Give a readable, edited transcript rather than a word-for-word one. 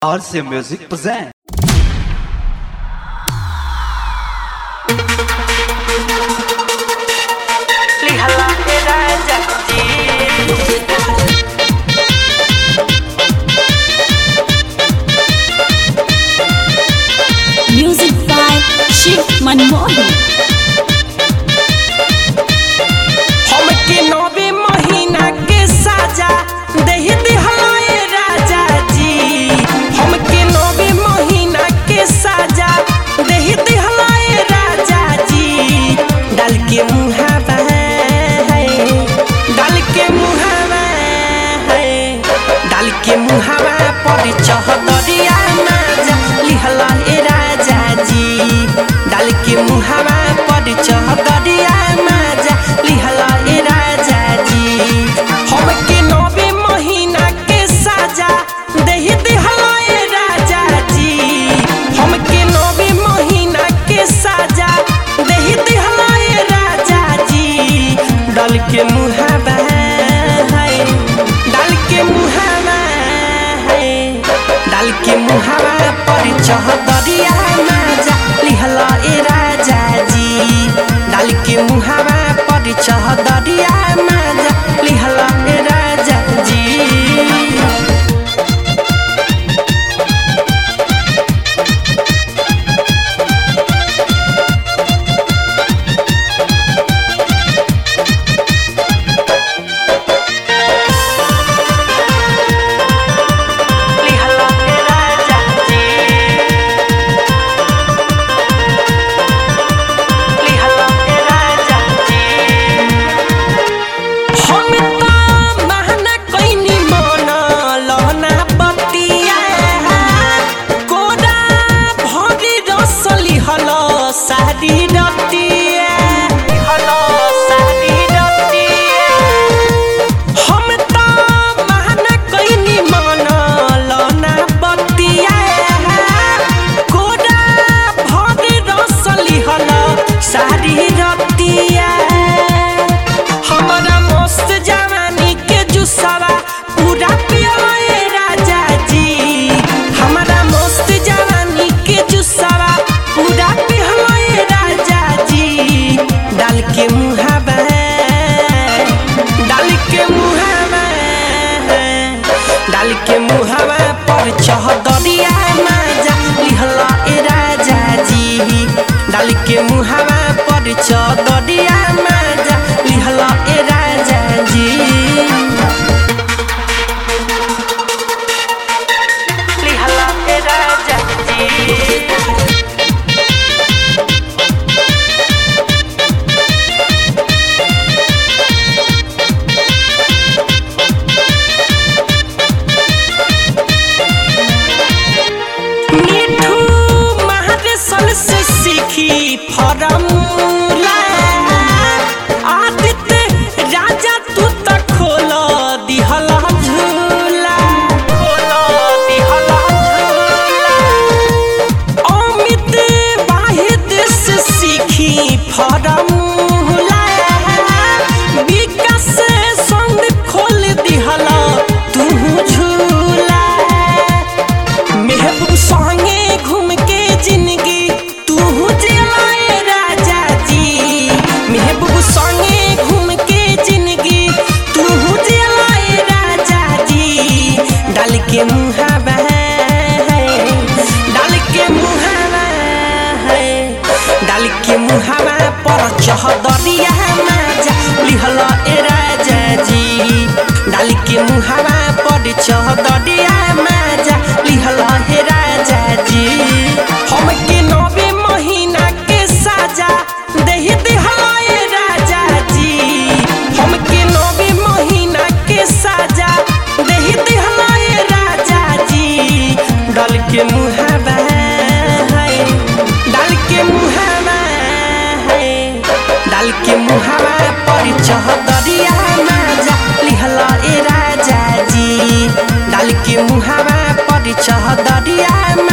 RC Music present. Music by Shiv Manmohan. हमके 9 महीना के साजा दे दिहलाए राजा जी। हमके 9 महीना के साजा दे दिहलाए राजा जी। डाल के मुहावा है, डाल के मुहावा है, डाल के मुहावा पर चहदरिया माजा लिहलाए राजा जी। डाल के मुहावा पर चहदरिया माजा लिहलाए राजा जी। हमके 9 महीना के साजा दे दिहलाए राजा जी। हमके 9 महीना के साजा दे दिहलाए राजा जी। डाल के मुहावा है, डाल के मुहावा है, डाल के मुहावा पर चहदरिया माजा लिहलाए राजा जी। डाल के मुहावा पर चहदरिया माजा लिहलाए राजा जी। डाल के मुहावा पर चहदरिया माजा लिहलाए राजा जी। डाल के मुहावा पर चहदरिया माजा लिहलाए राजा जी। लिहलाए राजा जी। से सीखी फॉर्मूला आदित्य राजा तू तक खोल दिहला झूला, खोल दिहला झूला। अमित वाहिद से सीखी फॉर्मूला विकास संग खोल दिहला तू झूला। महबूब संगे घूम के जिंदगी संगे घूम के जिंदगी तू जलाए राजा जी। डाल के मुहावा है, डाल के मुहावा है, डाल के मुहावा पर चहदरिया माजा लिहलाए राजा जी। डाल के मुहावा पर चहदरिया माजा लिहलाए राजा जी। हमके 9 महीना के साजा दे दिहलाए राजा जी। हमके 9 महीना के साजा दे दिहलाए राजा जी। डाल के मुहावा है, डाल के मुहावा है, डाल के मुहावा पर चहदरिया माजा लिहलाए राजा जी। डाल के मुहावा पर चहदरिया